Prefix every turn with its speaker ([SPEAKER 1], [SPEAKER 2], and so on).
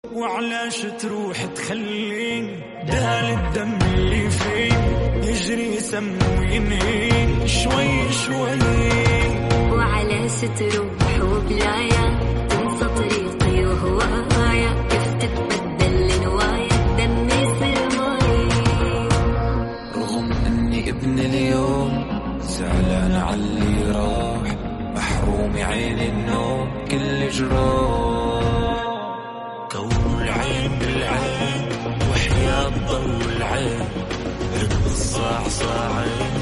[SPEAKER 1] وعلاش تروح تخلين دال الدم اللي فيه يجري سم وينهين شوي شوي.
[SPEAKER 2] وعلاش تروح وبلايا تنسى طريقي وهوايا كيف تتبدل لنوايا الدم يصير ماي.
[SPEAKER 3] رغم اني ابن اليوم زعلان على اللي راح محروم عين النوم كل جروح.
[SPEAKER 1] كون العين بالعين وحياة ضو العين الصاع صاعين